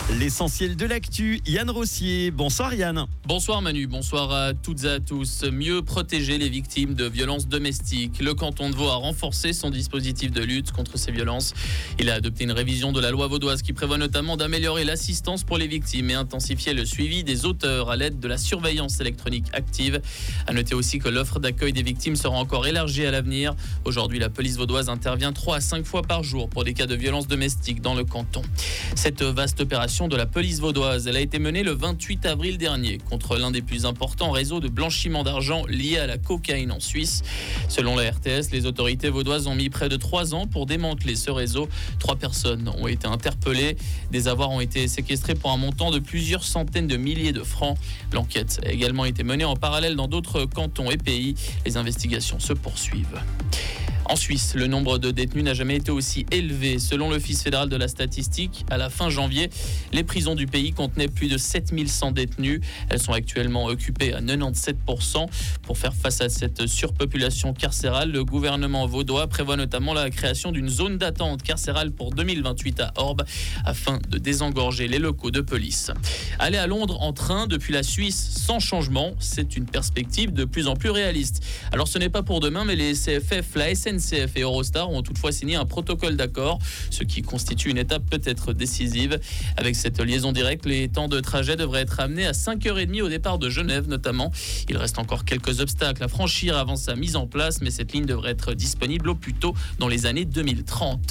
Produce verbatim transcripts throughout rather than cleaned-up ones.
L'essentiel de l'actu, Yann Rossier. Bonsoir Yann. Bonsoir Manu, bonsoir à toutes et à tous. Mieux protéger les victimes de violences domestiques. Le canton de Vaud a renforcé son dispositif de lutte contre ces violences. Il a adopté une révision de la loi vaudoise qui prévoit notamment d'améliorer l'assistance pour les victimes et intensifier le suivi des auteurs à l'aide de la surveillance électronique active. À noter aussi que l'offre d'accueil des victimes sera encore élargie à l'avenir. Aujourd'hui, la police vaudoise intervient trois à cinq fois par jour pour des cas de violences domestiques dans le canton. Cette vaste opération de la police vaudoise, elle a été menée le vingt-huit avril dernier contre l'un des plus importants réseaux de blanchiment d'argent liés à la cocaïne en Suisse. Selon la R T S, les autorités vaudoises ont mis près de trois ans pour démanteler ce réseau. Trois personnes ont été interpellées. Des avoirs ont été séquestrés pour un montant de plusieurs centaines de milliers de francs. L'enquête a également été menée en parallèle dans d'autres cantons et pays. Les investigations se poursuivent. En Suisse, le nombre de détenus n'a jamais été aussi élevé. Selon l'Office fédéral de la statistique, à la fin janvier, les prisons du pays contenaient plus de sept mille cent détenus. Elles sont actuellement occupées à quatre-vingt-dix-sept pour cent. Pour faire face à cette surpopulation carcérale, le gouvernement vaudois prévoit notamment la création d'une zone d'attente carcérale pour deux mille vingt-huit à Orbe, afin de désengorger les locaux de police. Aller à Londres en train depuis la Suisse sans changement, c'est une perspective de plus en plus réaliste. Alors ce n'est pas pour demain, mais les C F F, la S N C F et Eurostar ont toutefois signé un protocole d'accord, ce qui constitue une étape peut-être décisive. Avec cette liaison directe, les temps de trajet devraient être amenés à cinq heures trente au départ de Genève notamment. Il reste encore quelques obstacles à franchir avant sa mise en place, mais cette ligne devrait être disponible au plus tôt dans les années deux mille trente.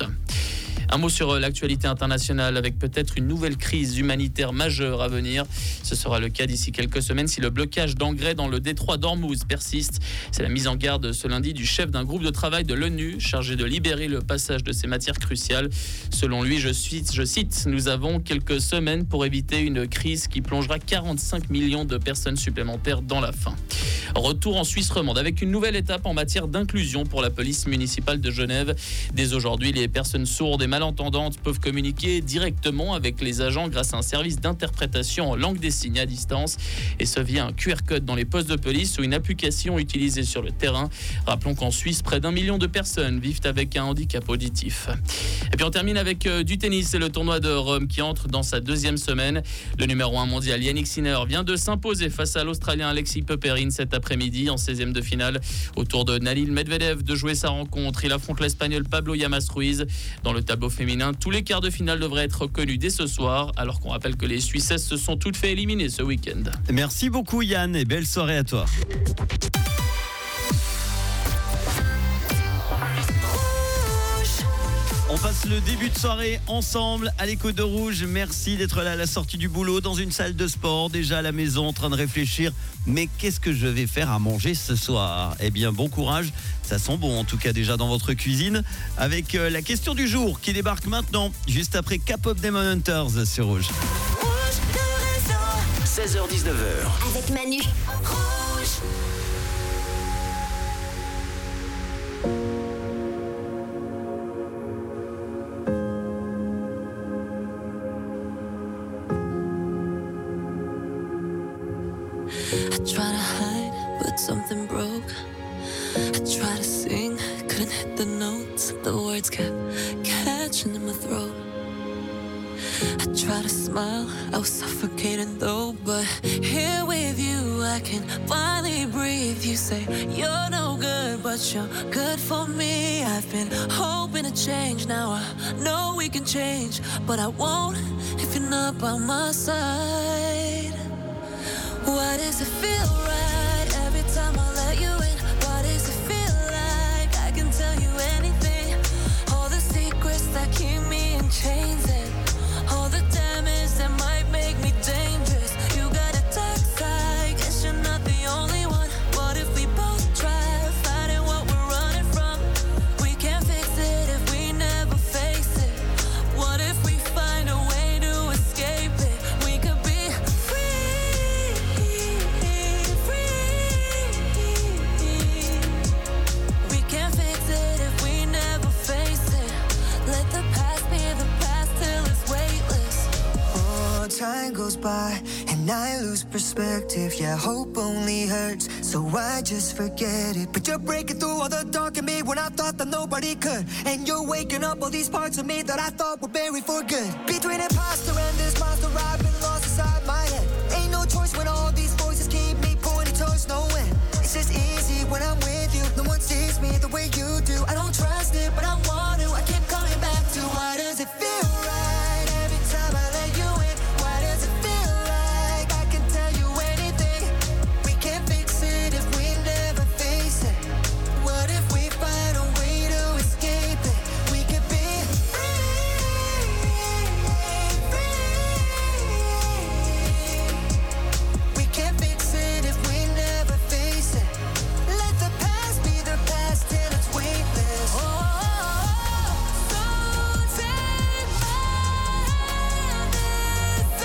Un mot sur l'actualité internationale avec peut-être une nouvelle crise humanitaire majeure à venir. Ce sera le cas d'ici quelques semaines si le blocage d'engrais dans le détroit d'Ormuz persiste. C'est la mise en garde ce lundi du chef d'un groupe de travail de l'ONU chargé de libérer le passage de ces matières cruciales. Selon lui, je cite, je cite, « Nous avons quelques semaines pour éviter une crise qui plongera quarante-cinq millions de personnes supplémentaires dans la faim ». Retour en Suisse romande avec une nouvelle étape en matière d'inclusion pour la police municipale de Genève. Dès aujourd'hui, les personnes sourdes et malentendantes peuvent communiquer directement avec les agents grâce à un service d'interprétation en langue des signes à distance, et ce via un Q R code dans les postes de police ou une application utilisée sur le terrain. Rappelons qu'en Suisse, près d'un million de personnes vivent avec un handicap auditif. Et puis on termine avec euh, du tennis. C'est le tournoi de Rome qui entre dans sa deuxième semaine. Le numéro un mondial Yannick Sinner vient de s'imposer face à l'Australien Alexis Popperine cet après-midi en seizième de finale. Au tour de Nalil Medvedev de jouer sa rencontre. Il affronte l'Espagnol Pablo Llamas Ruiz. Dans le tableau féminin, tous les quarts de finale devraient être connus dès ce soir, alors qu'on rappelle que les Suissesses se sont toutes fait éliminer ce week-end. Merci beaucoup Yann et belle soirée à toi. On passe le début de soirée ensemble à l'écho de Rouge. Merci d'être là à la sortie du boulot, dans une salle de sport, déjà à la maison en train de réfléchir. Mais qu'est-ce que je vais faire à manger ce soir ? Eh bien, bon courage. Ça sent bon, en tout cas, déjà dans votre cuisine. Avec euh, la question du jour qui débarque maintenant, juste après K-pop Demon Hunters sur Rouge. Rouge, le réseau. seize heures dix-neuf heures. Avec Manu. Rouge. I try to hide, but something broke. I try to sing, couldn't hit the notes. The words kept catching in my throat. I try to smile, I was suffocating though. But here with you, I can finally breathe. You say you're no good, but you're good for me. I've been hoping to change, now I know we can change. But I won't if you're not by my side. Why does it feel right every time I let you in? Why does it feel like I can tell you anything? All the secrets that keep me in chains, and all the damage that might make me dangerous. You got a dark side, guess you're not the only one. What if we both try fighting what we're running from? We can't fix it if we never face it. What if we find a way to escape it? We could be free, free. time goes by and I lose perspective. Yeah, hope only hurts, so I just forget it. But you're breaking through all the dark in me when I thought that nobody could. And you're waking up all these parts of me that I thought were buried for good. Between imposter and this monster, I've been lost inside my head. Ain't no choice when all these voices keep me pointing towards no end. It's just easy when I'm with you. No one sees me the way you do. I don't trust it, but I want to. I keep coming back to why does it feel right every time I let you in? Why does it feel like I can tell you anything? We can't fix it if we never face it. What if we find a way to escape it? We could be free, free. We can't fix it if we never face it. Let the past be the past till it's weightless. Oh, so take my hand, it's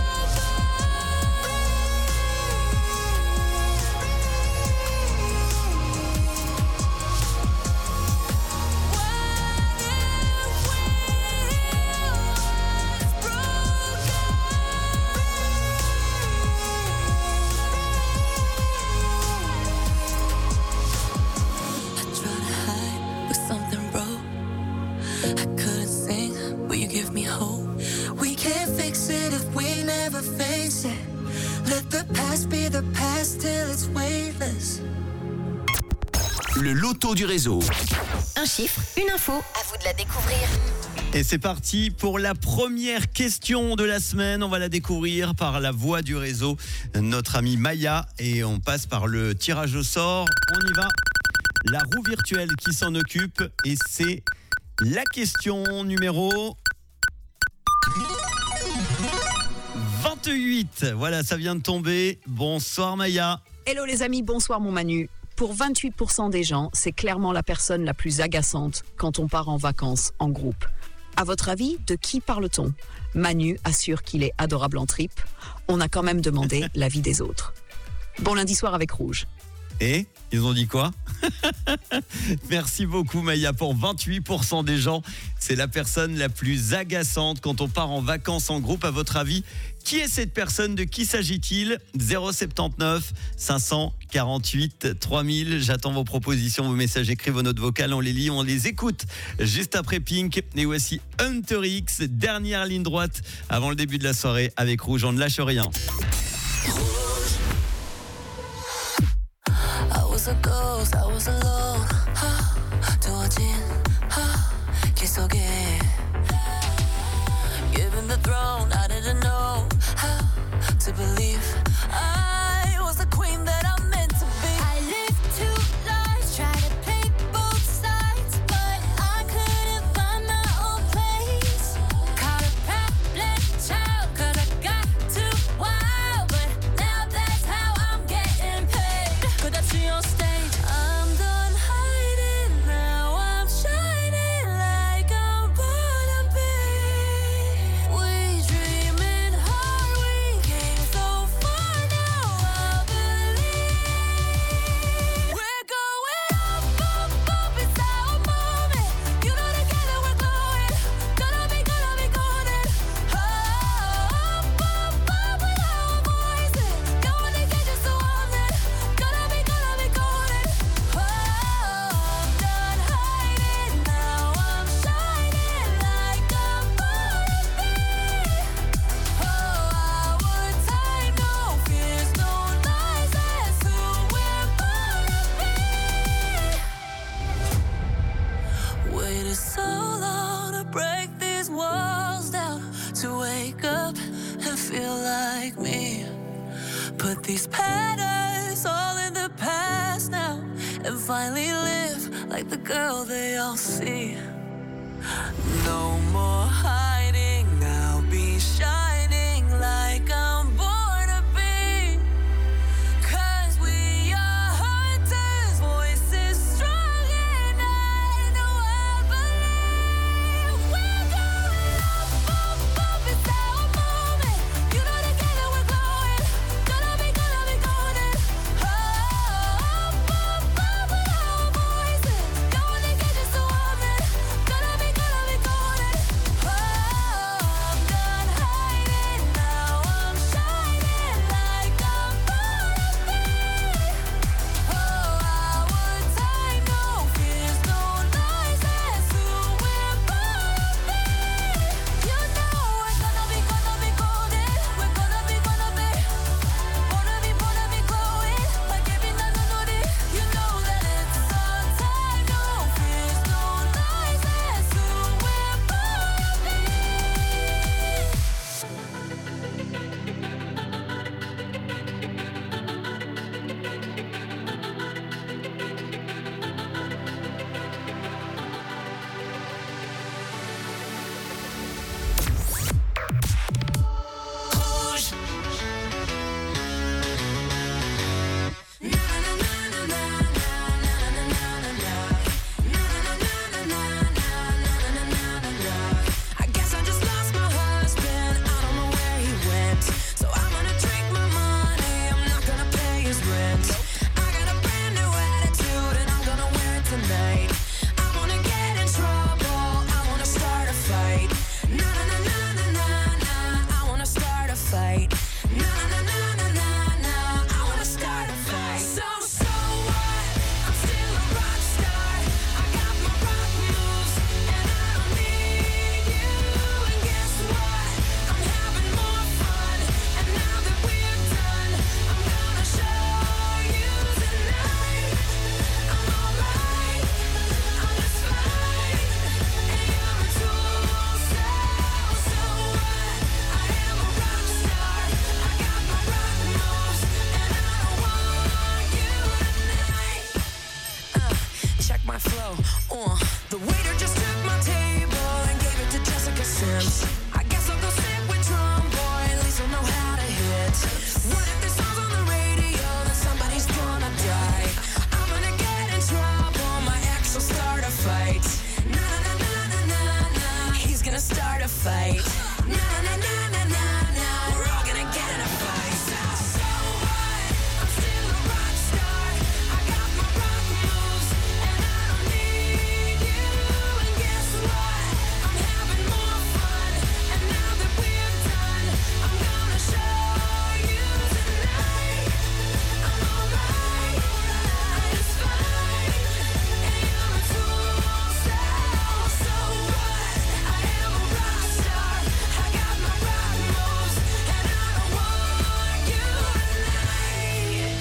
I try to hide, but something broke. I couldn't sing, but you give me hope. We can't fix it if we never face it. Let the past be the past till it's weightless. Le loto du réseau. Un chiffre, une info, à vous de la découvrir. Et c'est parti pour la première question de la semaine. On va la découvrir par la voix du réseau, notre amie Maya. Et on passe par le tirage au sort. On y va. La roue virtuelle qui s'en occupe. Et c'est la question numéro vingt-huit. Voilà, ça vient de tomber. Bonsoir Maya. Hello les amis, bonsoir mon Manu. Pour vingt-huit pour cent des gens, c'est clairement la personne la plus agaçante quand on part en vacances en groupe. À votre avis, de qui parle-t-on ? Manu assure qu'il est adorable en trip. On a quand même demandé l'avis des autres. Bon lundi soir avec Rouge. Et ils ont dit quoi? Merci beaucoup Maya. Pour vingt-huit pour cent des gens, c'est la personne la plus agaçante quand on part en vacances en groupe. À votre avis, qui est cette personne? De qui s'agit-il? Zéro sept neuf cinq cent quarante-huit trois mille. J'attends vos propositions, vos messages écrits, vos notes vocales. On les lit, on les écoute juste après Pink. Et voici Hunter X, dernière ligne droite avant le début de la soirée avec Rouge. On ne lâche rien. I was a ghost, I was alone. 두어진 길 속에 Given the throne, I didn't know how to believe I was the queen that I'm meant to be. I lived two lives, tried to play both sides, but I couldn't find my own place. Caught a problem child, 'cause I got too wild, but now that's how I'm getting paid. Could I see on stage? I'm done hiding, now I'm shining like I'm born to be. We dreaming hard, we came so far, now I believe. We're going up, up, up, it's our moment. You know together we're glowing, gonna be, gonna be golden. Up, up, up with our voices, going to get you so on it. Gonna be, gonna be golden. Oh, I'm done hiding, now I'm shining like I'm born to be. Oh, our time, no fears, no lies, that's who we're born to be. Waited so long to break these walls down, to wake up and feel like me. Put these patterns all in the past now, and finally live like the girl they all see. No more hiding, now be shining like I'm born to be. 'Cause we are hunters, voices strong, and I know I believe. We're going up, up, up, it's our moment. You know together we're glowing, gonna be, gonna be golden. Oh, up, up, up with our voices, going to get you so on it. license. I guess I'll go sit with drum boy, at least I'll know how to hit. What if there's songs on the radio, then somebody's gonna die? I'm gonna get in trouble, my ex will start a fight. Na na na na na na, he's gonna start a fight. Na na na na na na, we're all gonna get in a fight. So, so what? I'm still a rock star. I got my rock moves, and I don't need you. And guess what? I'm having more fun. And now that we're done, I'm gonna show you tonight. I'm alright, it's fine. And you're a tool, so, so what? I am a rock star. I got my rock moves, and I don't want you tonight.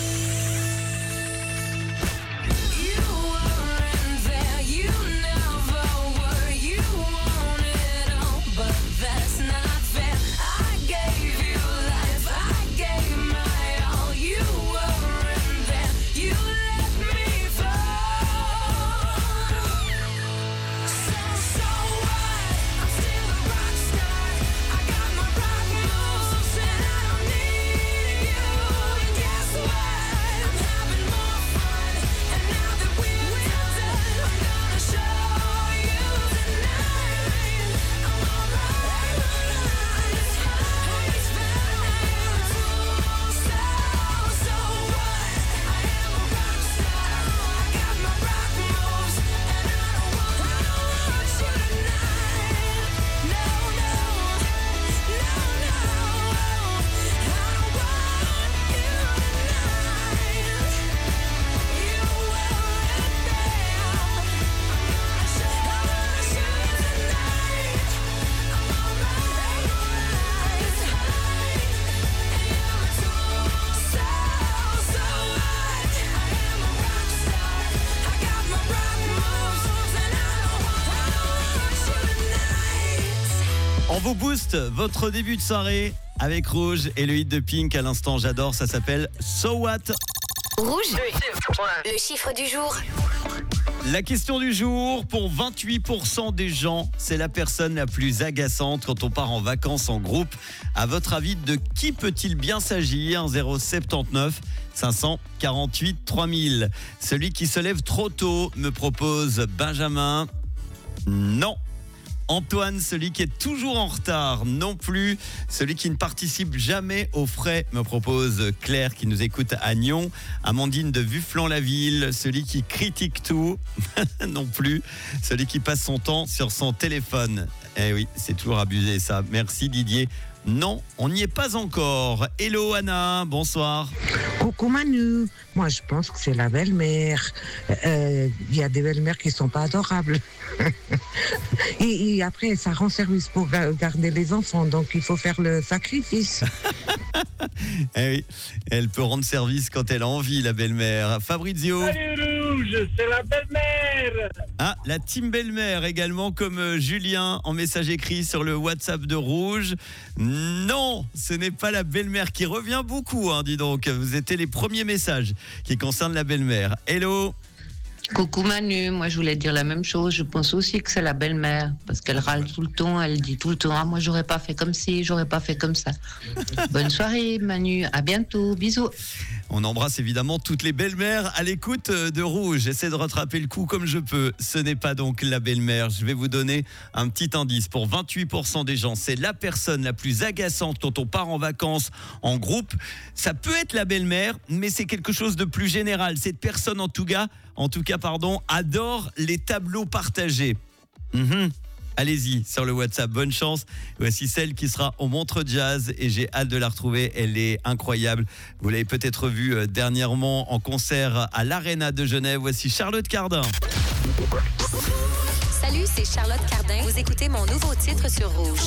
You weren't there, you never were. You want it all, but that's not fair. I gave you life, I gave my all. You weren't there, you let me fall. So, so what? I'm still a rock star. I got my rock moves, and I don't need you. And guess what? I'm having more fun. And now that we're done, I'm gonna show you tonight. I'm alright, it's fine, it's fine. So, so what? I am a rock star. I got my rock moves, and I don't want, I don't want you tonight. No, no, no, no. I don't want you tonight. You weren't there. I'm gonna show you tonight. I'm alright, it's fine. And you're a tool, so, so what? I am a rock star. I got my rock moves, and I don't want, I don't want you tonight. On vous booste votre début de soirée avec Rouge et le hit de Pink à l'instant, j'adore, ça s'appelle So What. Rouge, le chiffre du jour. La question du jour, pour vingt-huit pour cent des gens, c'est la personne la plus agaçante quand on part en vacances en groupe. À votre avis, de qui peut-il bien s'agir? Zéro sept neuf cinq cent quarante-huit trois mille. Celui qui se lève trop tôt, me propose Benjamin. Non. Antoine, celui qui est toujours en retard, non plus. Celui qui ne participe jamais aux frais, me propose Claire qui nous écoute à Nyon. Amandine de Vufflan-la-Ville, celui qui critique tout, non plus. Celui qui passe son temps sur son téléphone. Eh oui, c'est toujours abusé ça. Merci Didier. Non, on n'y est pas encore. Hello Anna, bonsoir. Coucou Manu, moi je pense que c'est la belle-mère. Il euh, y a des belles-mères qui sont pas adorables. et, et après, ça rend service pour garder les enfants, donc il faut faire le sacrifice. Eh oui, elle peut rendre service quand elle a envie, la belle-mère. Fabrizio. Salut Rouge, c'est la belle-mère. Ah, la team belle-mère également, comme euh, Julien en message écrit sur le WhatsApp de Rouge. Non, ce n'est pas la belle-mère qui revient beaucoup, hein, dis donc. Vous étiez les premiers messages qui concernent la belle-mère. Hello. Coucou Manu, moi je voulais dire la même chose, je pense aussi que c'est la belle-mère, parce qu'elle râle tout le temps, elle dit tout le temps, ah, moi j'aurais pas fait comme ci, j'aurais pas fait comme ça. Bonne soirée Manu, à bientôt, bisous. On embrasse évidemment toutes les belles-mères à l'écoute de Rouge. J'essaie de rattraper le coup comme je peux. Ce n'est pas donc la belle-mère. Je vais vous donner un petit indice. Pour vingt-huit pour cent des gens, c'est la personne la plus agaçante quand on part en vacances en groupe. Ça peut être la belle-mère, mais c'est quelque chose de plus général. Cette personne, en tout cas, en tout cas, pardon, adore les tableaux partagés. Mmh. Allez-y sur le WhatsApp, bonne chance. Voici celle qui sera au Montreux Jazz et j'ai hâte de la retrouver, elle est incroyable. Vous l'avez peut-être vue dernièrement en concert à l'Arena de Genève. Voici Charlotte Cardin. Salut, c'est Charlotte Cardin. Vous écoutez mon nouveau titre sur Rouge.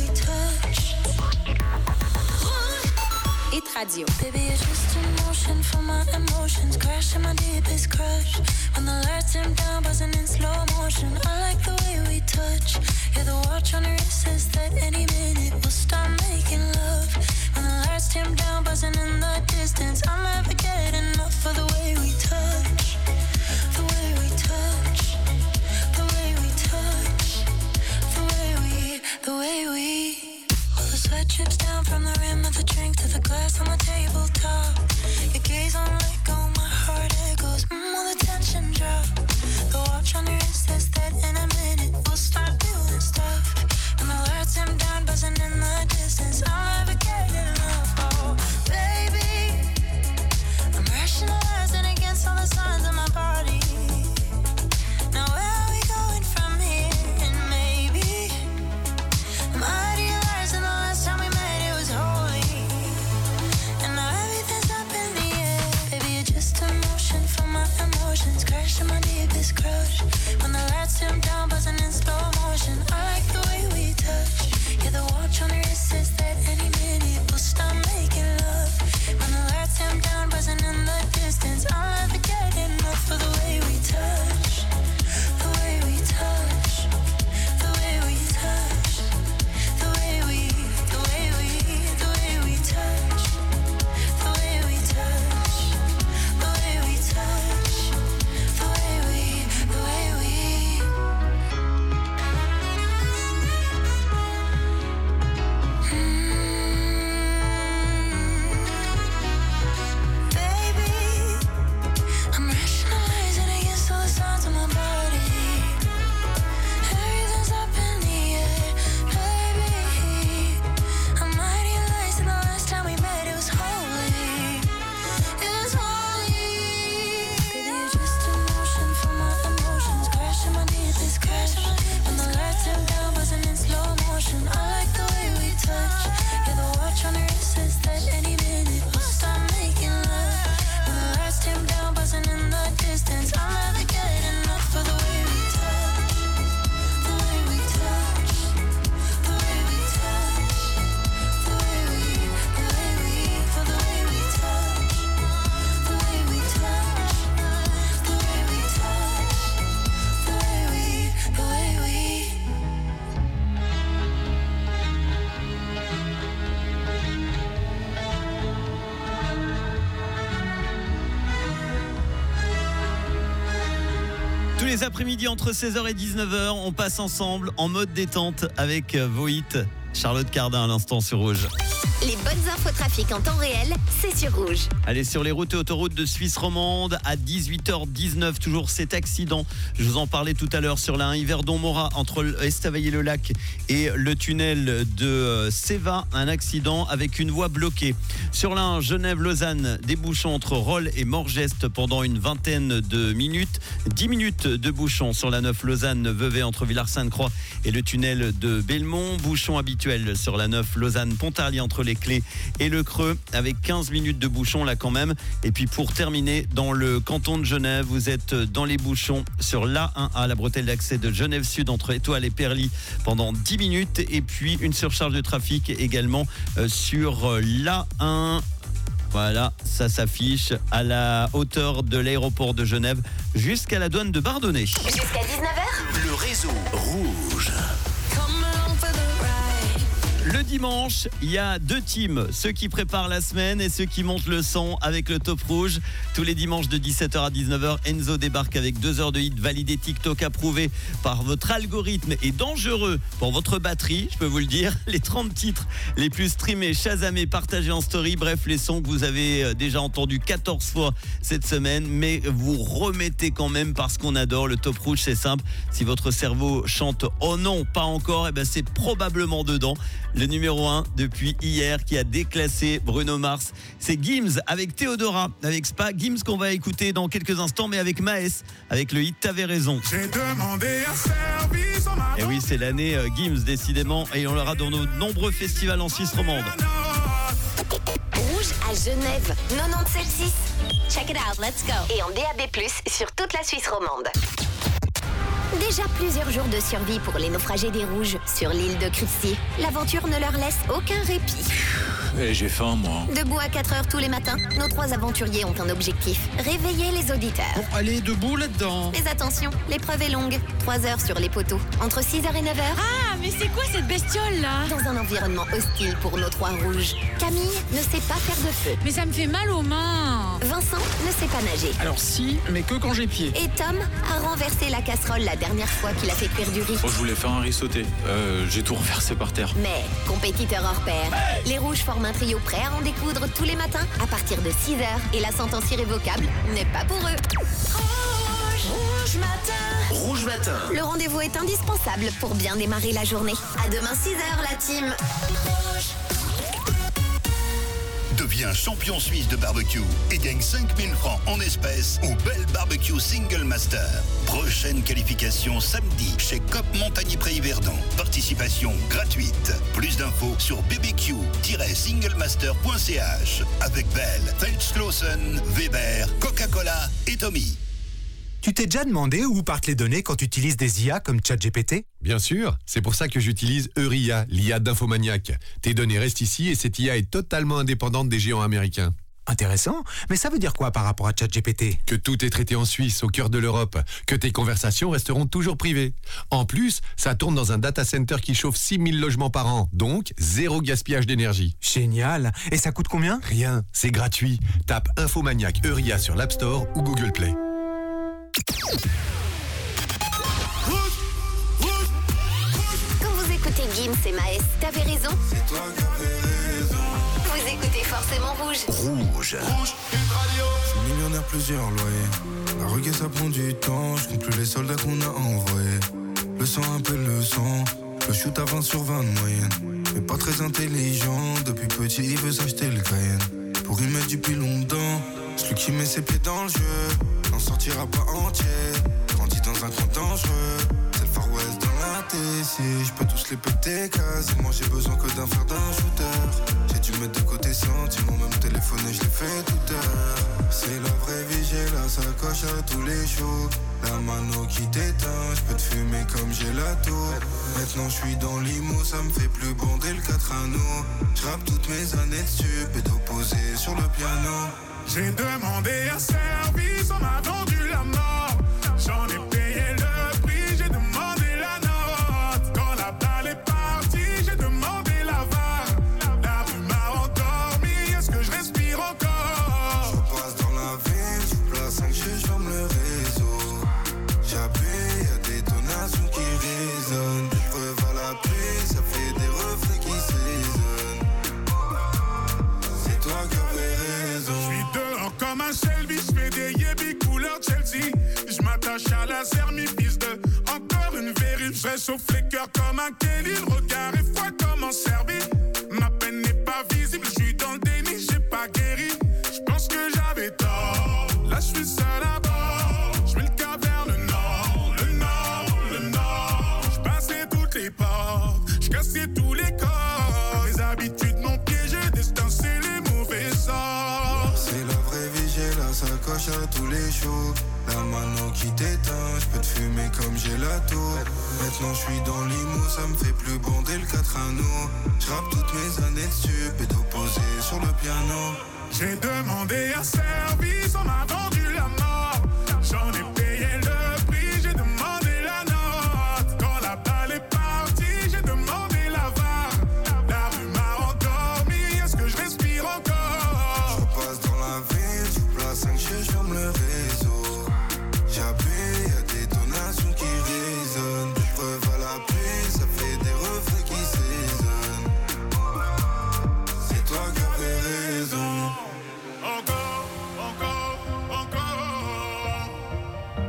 Hit Radio. Baby, you're just in motion for my emotions, crashing my deepest crush. When the lights dim down, buzzing in slow motion. I like the way we touch. Yeah, the watch on your wrist says that any minute we'll start making love. When the lights dim down, buzzing in the distance, I'll never get enough of the way we touch. The way we touch. The way we touch. The way we chips down from the rim of the drink to the glass on the tabletop. Your gaze on let go, my heart echoes. Mm, will the tension drop? The watch on your wrist says that in a minute we'll start doing stuff. And the lights dim down, buzzing in the distance. I'll never get enough. Oh, baby, I'm rationalizing against all the signs of my body. Now where are we going from here? And maybe I'm idealizing the last time we met, it was holy. And now everything's up in the air. Baby, you're just emotion for my emotions, crashing my deepest crush. When the lights dim down, buzzing in slow motion. I like the way we touch. Yeah, the watch on your wrist says that any minute we'll start making love. When the lights dim down, buzzing in the distance, I'll never get enough of the way we touch. The way we touch. The way we touch. The way we, the way we, the way we touch. The way we touch. The way we touch. The way we, the way we. Baby, I'm rationalizing against all the signs of my body. Everything's up in the air, baby. I'm idealizing the last time we met, it was holy. It was holy. Baby, you're just emotion for my emotions, crashing my deepest crash. When the lights dim down, buzzing in slow motion. I like the way we touch. Yeah, the watch on your wrist says that any minute we'll start making love. When the lights dim down, buzzing in the distance, I'll never get enough of the way we touch. The way we touch. The way we touch. The way we, the way we, for the way we touch. The way we touch. The way we touch. The way we, the way we. Tous les après-midi entre seize heures et dix-neuf heures, on passe ensemble en mode détente avec euh, vos hits. Charlotte Cardin à l'instant sur Rouge. Les bonnes infos trafic en temps réel, c'est sur Rouge. Allez, sur les routes et autoroutes de Suisse romande à dix-huit heures dix-neuf, toujours cet accident. Je vous en parlais tout à l'heure sur la un Yverdon-Morat entre Estavayer-le-Lac et le tunnel de Séva. Un accident avec une voie bloquée. Sur la un Genève-Lausanne, des bouchons entre Rolle et Morgest pendant une vingtaine de minutes. dix minutes de bouchons sur la neuf Lausanne-Vevey entre Villars-Sainte-Croix et le tunnel de Belmont. Bouchon habituel sur la neuf Lausanne-Pontarlier entre les Clés et le Creux avec quinze minutes de bouchons là quand même. Et puis pour terminer, dans le canton de Genève, vous êtes dans les bouchons sur l'A un A, la bretelle d'accès de Genève Sud entre Étoile et Perly pendant dix minutes. Et puis une surcharge de trafic également euh, sur l'A un. Voilà, ça s'affiche à la hauteur de l'aéroport de Genève jusqu'à la douane de Bardonnay. Jusqu'à dix-neuf heures, Le réseau Rouge. Le dimanche, il y a deux teams, ceux qui préparent la semaine et ceux qui montent le son avec le Top Rouge. Tous les dimanches de dix-sept heures à dix-neuf heures, Enzo débarque avec deux heures de hit validé TikTok approuvé par votre algorithme et dangereux pour votre batterie, je peux vous le dire. Les trente titres les plus streamés, chasamés, partagés en story, bref, les sons que vous avez déjà entendus quatorze fois cette semaine, mais vous remettez quand même parce qu'on adore. Le Top Rouge, c'est simple. Si votre cerveau chante « Oh non, pas encore », eh ben c'est probablement dedans. Le numéro un depuis hier qui a déclassé Bruno Mars, c'est Gims avec Théodora, avec Spa. Gims qu'on va écouter dans quelques instants, mais avec Maes, avec le hit T'avais raison. J'ai demandé un service en ma Et oui, c'est l'année euh, Gims décidément, et on l'aura dans nos nombreux festivals en Suisse romande. Rouge à Genève, quatre-vingt-dix-sept six. Check it out, let's go. Et en D A B plus, sur toute la Suisse romande. Déjà plusieurs jours de survie pour les naufragés des Rouges sur l'île de Christie. L'aventure ne leur laisse aucun répit. Et j'ai faim, moi. Debout à quatre heures tous les matins, nos trois aventuriers ont un objectif. Réveiller les auditeurs. Bon, allez, debout là-dedans. Mais attention, l'épreuve est longue. trois heures sur les poteaux. Entre six heures et neuf heures. Ah, mais c'est quoi cette bestiole là? Dans un environnement hostile pour nos trois rouges, Camille ne sait pas faire de feu. Mais ça me fait mal aux mains. Vincent ne sait pas nager. Alors si, mais que quand j'ai pied. Et Tom a renversé la casserole la dernière fois qu'il a fait cuire du riz. Oh, je voulais faire un riz sauté. Euh, j'ai tout renversé par terre. Mais, compétiteurs hors pair, hey, les rouges forment un trio prêt à en découdre tous les matins à partir de six heures. Et la sentence irrévocable n'est pas pour eux. Rouge, rouge matin. Rouge matin. Le rendez-vous est indispensable pour bien démarrer la journée. À demain six heures, la team. Rouge. Deviens champion suisse de barbecue et gagne cinq mille francs en espèces au Bell Barbecue Single Master. Prochaine qualification samedi chez Cop Montagny-Pré-Yverdon. Participation gratuite. Plus d'infos sur b b q tiret singlemaster point c h avec Bell, Feldschlossen, Weber, Coca-Cola et Tommy. Tu t'es déjà demandé où partent les données quand tu utilises des I A comme ChatGPT ? Bien sûr, c'est pour ça que j'utilise Euria, l'I A d'Infomaniac. Tes données restent ici et cette I A est totalement indépendante des géants américains. Intéressant, mais ça veut dire quoi par rapport à ChatGPT ? Que tout est traité en Suisse, au cœur de l'Europe, que tes conversations resteront toujours privées. En plus, ça tourne dans un data center qui chauffe six mille logements par an, donc zéro gaspillage d'énergie. Génial. Et ça coûte combien ? Rien, c'est gratuit. Tape Infomaniac Euria sur l'App Store ou Google Play. Quand vous écoutez Gims et Maes, t'avais raison. C'est toi qui avais raison. Vous écoutez forcément Rouge. Rouge. Rouge, une radio. Je suis millionnaire, plusieurs loyers. La requête, ça prend du temps. Je compte plus les soldats qu'on a envoyés. Le sang appelle le sang. Le shoot à vingt sur vingt de moyenne. Mais pas très intelligent. Depuis petit, il veut s'acheter le Cayenne. Pour y mettre du pilon dedans. Celui qui met ses pieds dans le jeu n'en sortira pas entier. Grandit dans un coin dangereux. C'est le Far West dans la T C. Je peux tous les péter quasiment. J'ai besoin que d'un fer d'un shooter. J'ai dû mettre de côté sentiments. Même téléphoner je l'ai fait tout à l'heure. C'est la vraie vie, j'ai la sacoche à tous les jours. La mano qui t'éteint. Je peux te fumer comme j'ai la tour. Maintenant je suis dans l'I M O. Ça me fait plus bander le quatre anneaux. Je rappe toutes mes années dessus. Et d'opposé sur le piano. J'ai demandé un service, on m'a vendu la mort. J'en ai payé le prix, j'ai demandé la note. Quand la balle est partie, j'ai demandé la V A R. La rue m'a endormi, est-ce que je respire encore? Je passe dans la ville, je place cinq G, je ferme le réseau. J'appuie, y'a des donations qui résonnent. Des preuves à la pluie, ça fait des reflets qui s'ésonnent. C'est toi qui avais raison. Dehors comme un Shelby, je fais des yébis couleur Chelsea. Je m'attache à la sermi-fils de encore une vérif. Je réchauffe les cœurs comme un Kelly. Le regard est froid comme en Serbie. Ma peine n'est pas visible, je suis dans le déni, j'ai pas guéri. Je pense que j'avais tort. Là je suis seul à bord. Je mets le cap vers le nord, le nord, le nord. Je passais toutes les portes, je cassais tous les corps. Mes habitudes m'ont piégé, destin c'est les mauvais sorts. C'est la vraie vie, j'ai la sacoche à tous les jours. La mano qui t'éteint, je peux te fumer comme j'ai la tour. Maintenant je suis dans l'I M O, ça me fait plus bander le quatre anneaux. Je rappe toutes mes années dessus, et d'opposé sur le piano. J'ai demandé un service, on m'a vendu la mort. J'en ai payé le prix, j'ai demandé la note. Quand la balle est partie, j'ai demandé la V A R. La rue m'a endormi, est-ce que je respire encore? Je passe dans la ville, je place cinq G, je ferme le réseau. J'appuie, y'a des donations qui résonnent. Des preuves à la pluie, ça fait des reflets qui s'ésonnent. C'est toi qui avais raison. Encore, encore, encore.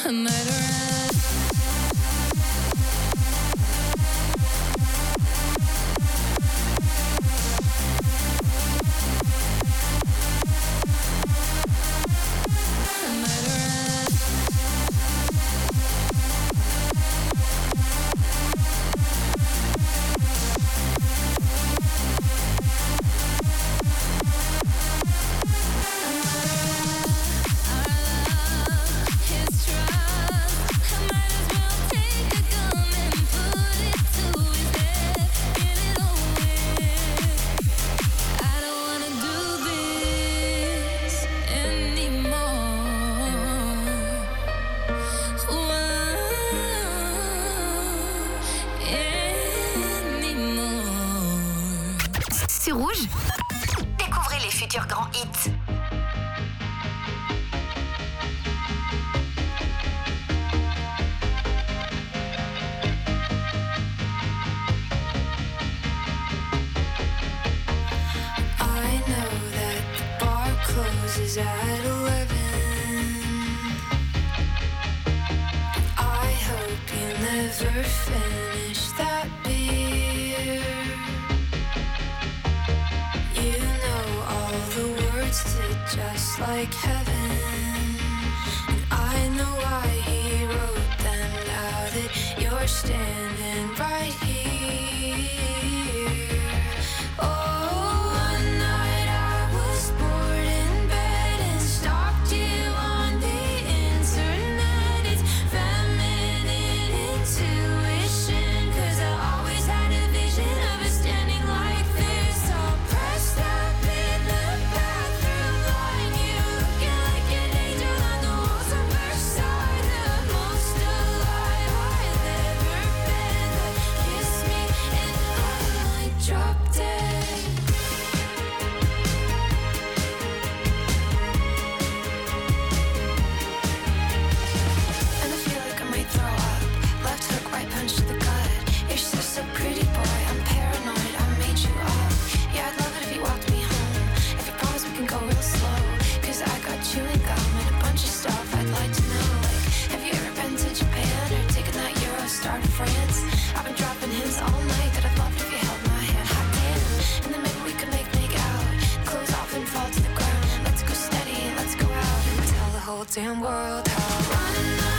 a murderer. Sur Rouge, découvrez les futurs grands hits. I know that the bar closes at eleven. I hope you never finish that beer. You know all the words to Just Like Heaven. And I know why he wrote them now that you're standing right here. Oh, one night I was bored in bed and stalked you on the internet. It's feminine intuition, 'cause I always had a vision of us standing like this, all pressed up in the bathroom line. You looking like an angel on the walls of Versailles, the most alive I've ever been. But kiss me and I might drop dead. And I feel like I might throw up. Left hook, right punch to the gut. You're just a pretty boy, I'm paranoid, I made you up. Yeah, I'd love it if you walked me home. If you promise we can go real slow, 'cause I got chewing gum and a bunch of stuff I'd like to know. Like, have you ever been to Japan or taken that Eurostar to France? I've been dropping hints all night that I'd love it if you held my hand. Hot damn. And then maybe we could make make out, close off and fall to the ground. Let's go steady, let's go out and tell the whole damn world how running